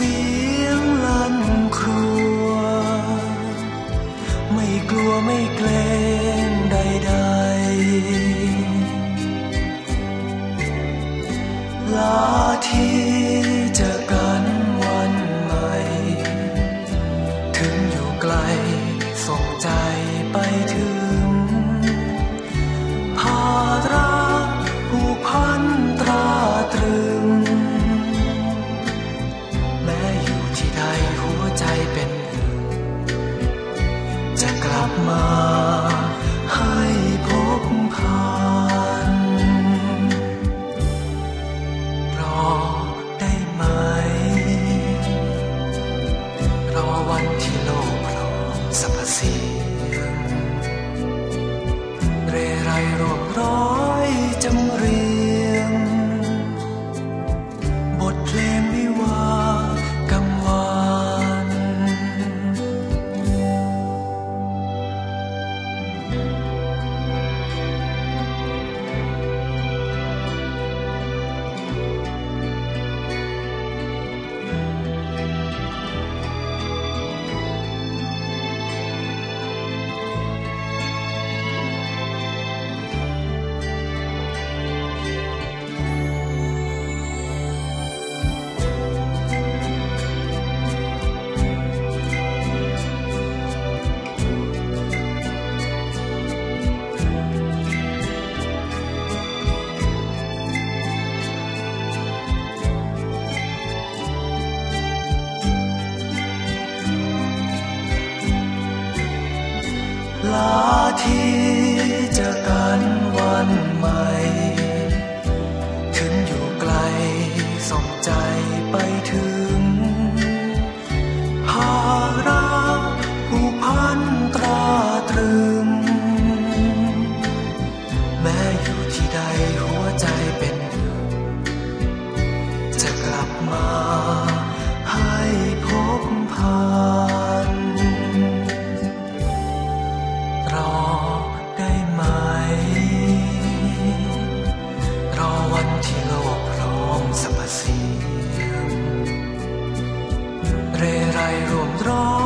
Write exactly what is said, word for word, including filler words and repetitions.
สียงลั่นครวญไม่กลัวไม่เกรงใดๆลาที่เจอกันวันใหม่ถึงอยู่ไกลส่งใจไปถึงพารักผูกพันตราตรึงแม้อยู่ที่ใดหัวใจเป็นหนึ่งจะกลับมาให้พบผ่านรอได้ไหมรอวันที่โลกพร้อมสรรพสิ่งเรไรรวมร้อยจำเรียงบทเพลงวิวากังวานลาที่เจอกันวันใหม่ถึงอยู่ไกลส่งใจไปถึงหารักผูกพันตราตรึงแม้อยู่ที่ใดหัวใจเป็นหนึ่งจะกลับมาให้พบผ่านรอได้ไหมรอวันที่โลกพร้อมสรรพสิ่งเรไรรวมร้อ